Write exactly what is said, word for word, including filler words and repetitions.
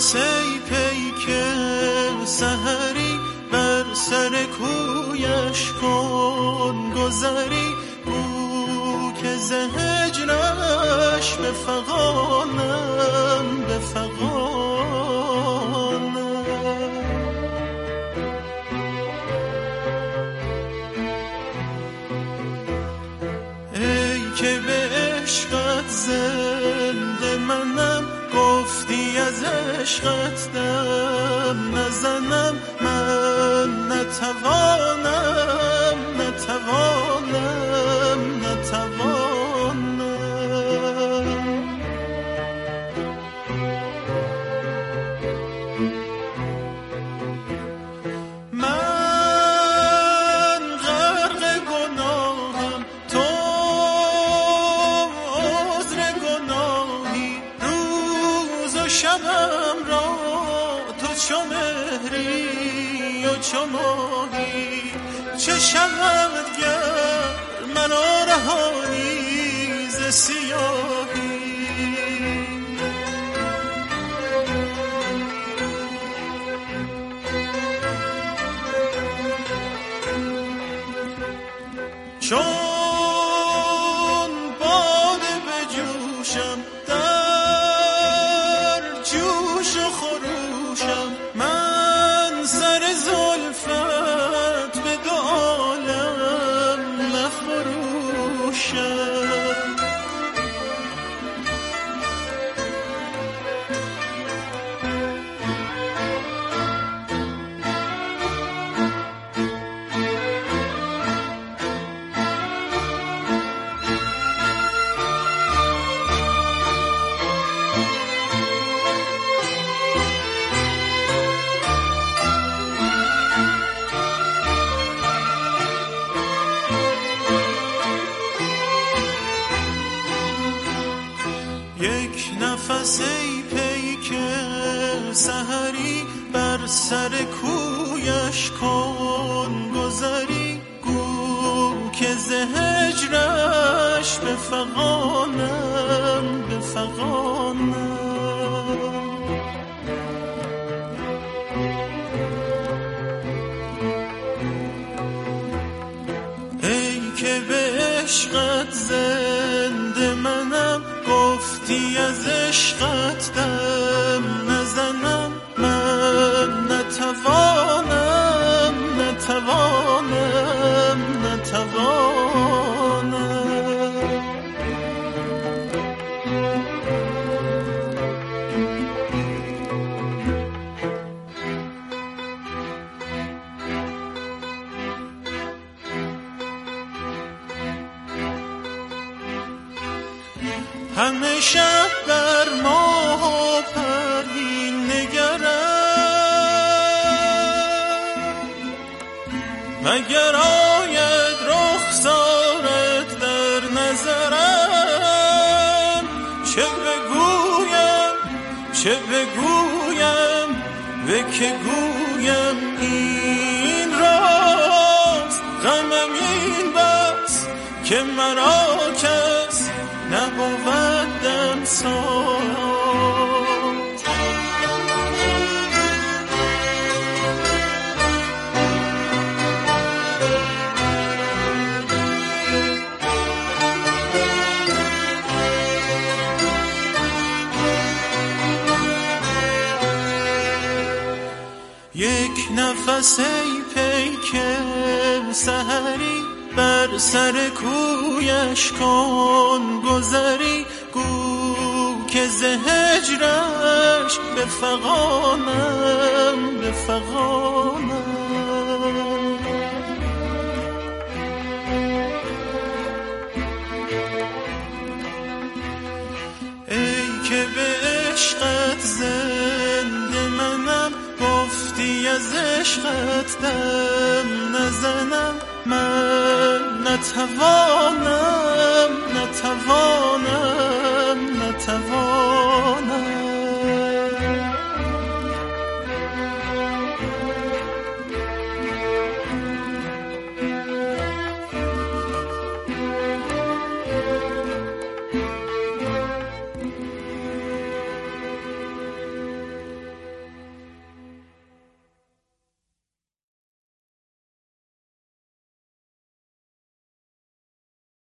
نفس ای پیک سحری بر سر کویش کن گذری، بو که ز هجرش بفغانم بفغانم. ای که به عشقت زنده منم، گفتی از عشقت دم نزنم، من نتوانم نتوانم نتوانم. من غرق گناهم، تو عذر گناهی، روز و شبم را تو چو مهری و چو ماهی. چه شود گر منو رهانی ز سیاهی. چون باده به جوشم، در جوش و خروشم، من سر زلفت به دو عالم مفروشم. یک نفس ای پیک سحری بر سر کویش کن گذری، گو که ز هجرش بفغانم بفغانم. ای که به عشقت زنده منم، گفتی از عشقت دم نزنم، من نتوانم نتوانم نتوانم. همه شب بر ماه و پروین نگرم، مگر آید رخسارت در نظرم. چه بگویم چه بگویم به که گویم این راست، غمم این بس که مرا کس نبودم ساز. یک نفس ای پیک سحری بر سر کویش کن گذری، گو که ز هجرش بفغانم بفغانم. ای که به عشقت زنده منم، گفتی از عشقت دم نزنم، من نتوانم نتوانم نتوانم.